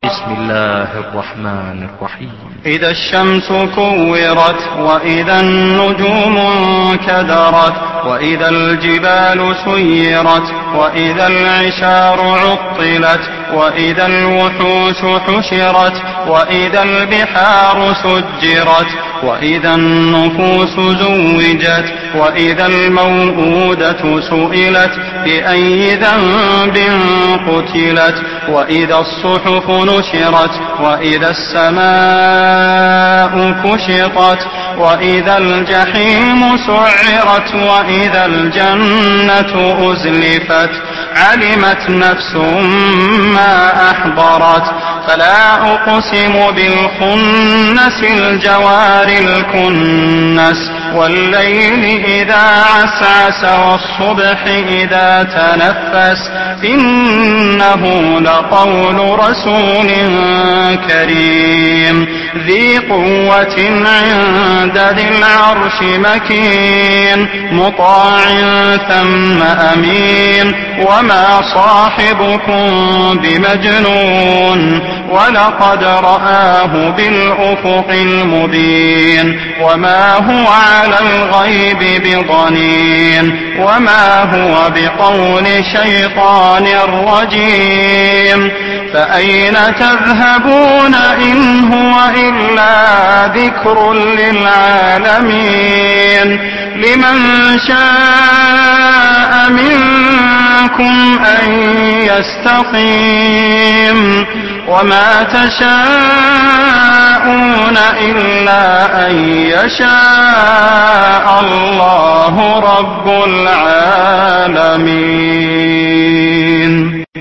بسم الله الرحمن الرحيم. إذا الشمس كورت وإذا النجوم انكدرت وإذا الجبال سيرت وإذا العشار عطلت وإذا الوحوش حشرت وإذا البحار سجرت وإذا النفوس زوجت وإذا الموءودة سئلت بأي ذنب قتلت وإذا الصحف نشرت وإذا السماء كشطت وإذا الجحيم سعرت وإذا الجنة أزلفت علمت نفس ما أحضرت فلا أقسم بالخنس الجوار الكنس والليل إذا عسعس والصبح إذا تنفس إنه لقول رسول كريم ذي قوة عند ذي العرش مكين مطاع ثم أمين وما صاحبكم بمجنون ولقد رآه بالأفق المبين وما هو على الغيب بضنين وما هو بقول شيطان رجيم فأين تذهبون إن هو إلا ذكر للعالمين لمن شاء منكم أن يستقيم وما تشاءون إلا أن يشاء الله رب العالمين.